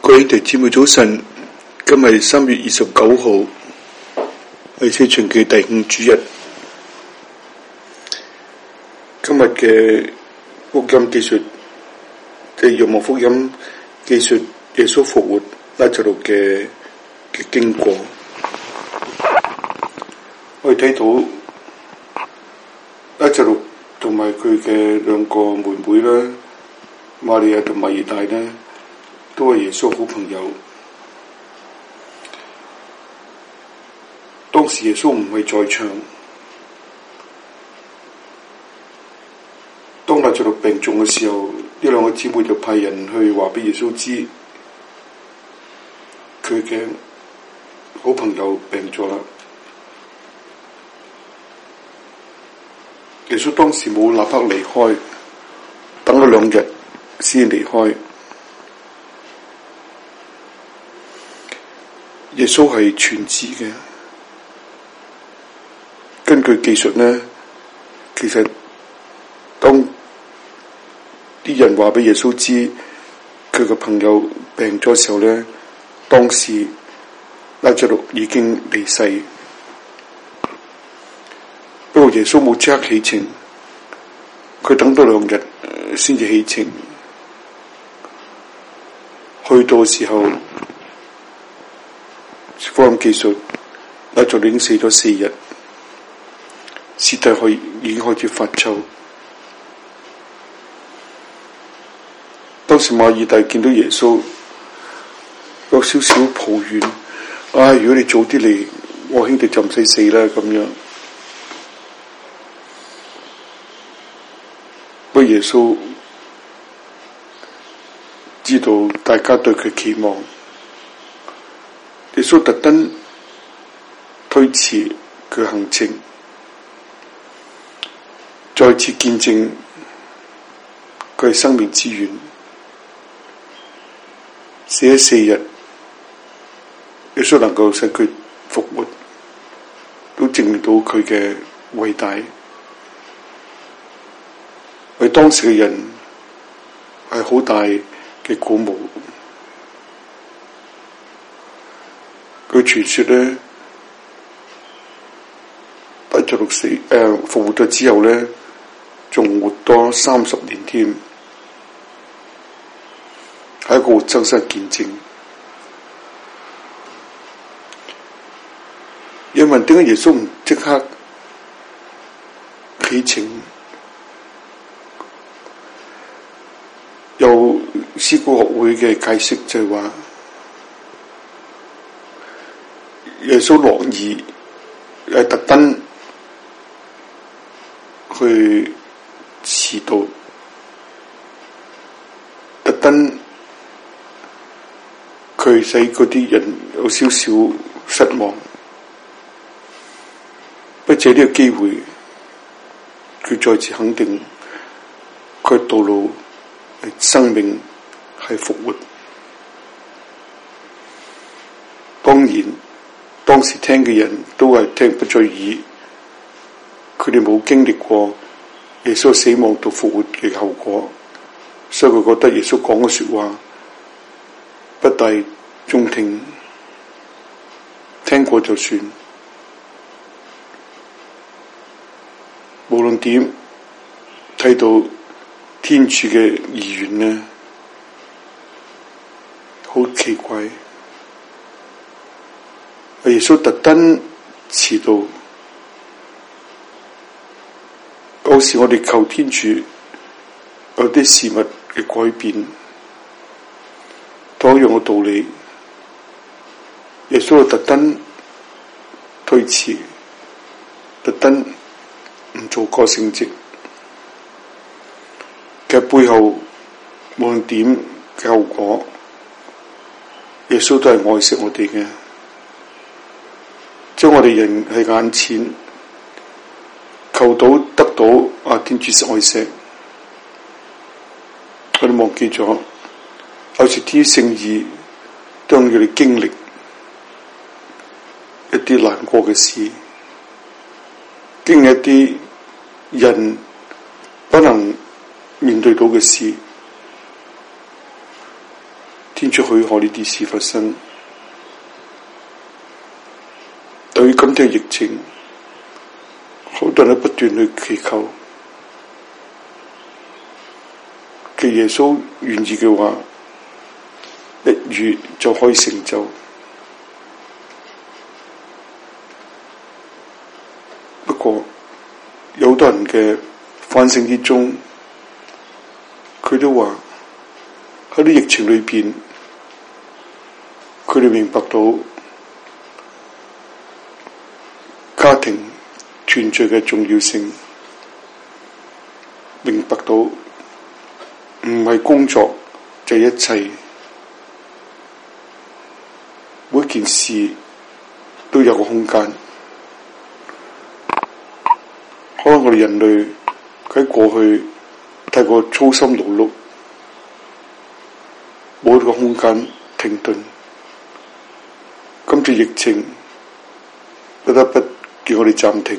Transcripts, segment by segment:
各位弟兄姊妹早晨，今日3月29號係四旬期第5主日。今日嘅福音記述，即係若望福音記述耶穌復活拉撒路嘅經過。我哋睇到拉撒路同埋佢嘅兩個妹妹啦，瑪利亞同馬爾大咧，都係耶穌好朋友。當時耶穌唔係在場，當拉撒路病重嘅時候，呢兩個姊妹就派人去話俾耶穌知，佢嘅好朋友病咗啦。耶穌當時冇立刻離開，等咗2日先離開。耶穌係全知嘅。根據記述呢，其實當啲人話俾耶穌知佢嘅朋友病咗時候呢，當時拉撒路已經離世。不過耶穌冇即刻起程，佢等多2日先至起程。去到嘅時候，福音記述拉撒路已經死咗4日，屍體已經開始發臭。當時馬爾大見到耶穌，有少少抱怨：如果你早啲嚟，我兄弟就唔使死啦咁樣。不過耶穌知道大家對佢期望，耶穌特登推遲佢行程，再次見證佢係生命之源。死咗4日，耶穌能夠使佢復活，都證明到佢嘅偉大。為當時嘅人係好大嘅鼓舞。據傳說咧，拉撒路復活咗之後咧，仲活多30年添，係一個活生生嘅見證。有人問點解耶穌唔即刻起程？有思古學會嘅解釋就係話，耶穌樂意特登去遲到，特登佢使嗰啲人有少少失望，不借呢個機會，佢再次肯定佢道路生命係復活。當然當時聽嘅人都係聽不在耳，佢哋冇經歷過耶穌死亡到復活嘅後果，所以佢覺得耶穌講嘅說話不大中聽，聽過就算。無論點睇到天主嘅意願呢，好奇怪。耶穌特登遲到，有時我哋求天主有啲事物嘅改變，同樣嘅道理，耶穌特登推遲，特登唔做個聖職。其實背後無論點嘅後果，耶穌都係愛惜我哋嘅。將我哋人喺眼前求到得到天主愛惜，我哋忘記咗，有時啲聖意都讓佢哋經歷一啲難過嘅事，經歷一啲人不能面對到嘅事， 天主許可呢啲事發生。對於今天嘅疫情，好多人都不斷去祈求，嘅耶穌願意嘅話，一語就可以成就。不過有好多人嘅反省之中，佢都話喺啲疫情裏邊，佢哋明白到家庭團聚嘅重要性，明白到唔係工作就係一切，每件事都有個空間。可能我哋人類喺過去太過操心勞碌，冇一個空間停頓。今次疫情不得不叫我哋暫停。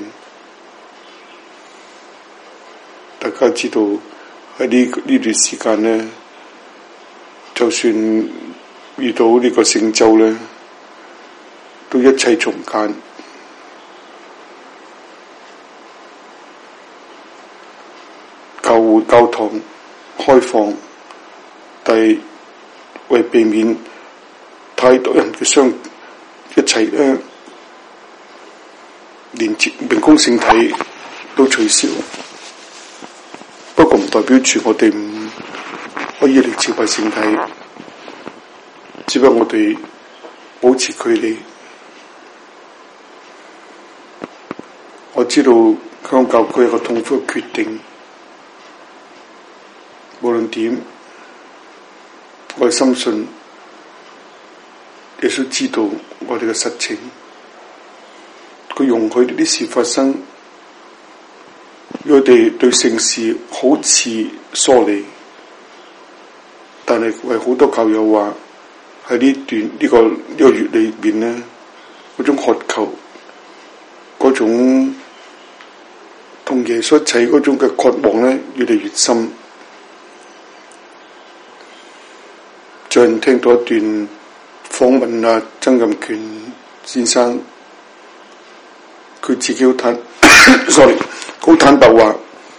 大家知道喺呢段時間呢，就算遇到呢個聖週呢，都一切從簡。教堂開放，但係為避免太多人嘅一齊咧，連明供聖體都取消。不過唔代表住我哋唔可以嚟朝拜聖體，只不過我哋保持距離。我知道香港教區有個痛苦嘅決定。無論點，我哋深信耶穌知道我哋嘅實情，佢容許呢啲事發生。我哋對聖事好似疏離，但係為好多教友話喺呢個月裏邊咧，嗰種渴求，嗰種同耶穌一齊嗰種嘅渴望咧，越嚟越深。最近聽到一段訪問啊，曾蔭權先生，佢自己好坦白話，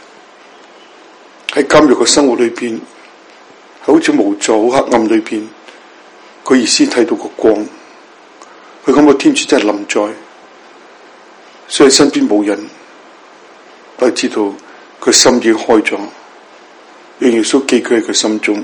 喺監獄嘅生活裏邊，好似無助、好黑暗裏邊，佢而先睇到個光，佢感覺天主真係臨在，所以身邊冇人，我知道佢心已經開咗，讓耶穌寄居喺佢心中。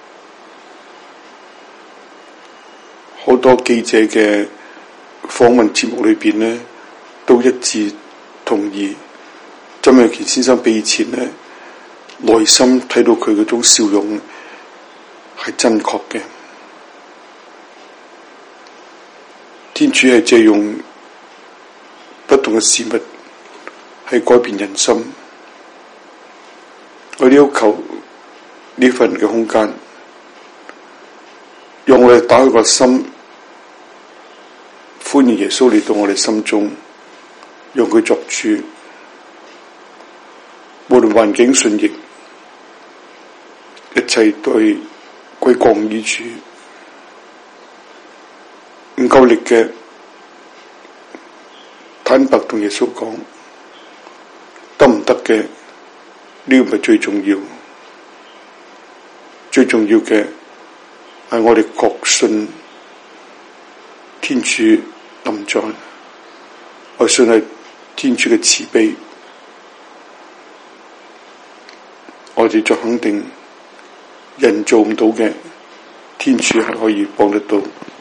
好多記者嘅訪問節目裏邊呢，都一致同意曾蔭權先生比以前呢，內心睇到佢嗰種笑容係真確嘅。天主係借用不同嘅事物係改變人心。我哋要求呢份嘅空間，讓我哋打開個心，歡迎耶穌嚟到我哋心中，讓佢作主。無論環境順逆，一切都係歸功於主。唔夠力嘅，坦白同耶穌講，得唔得嘅，呢個唔係最重要。最重要嘅係我哋確信天主臨在，我信係天主嘅慈悲，我哋就肯定人做唔到嘅，天主係可以幫得到。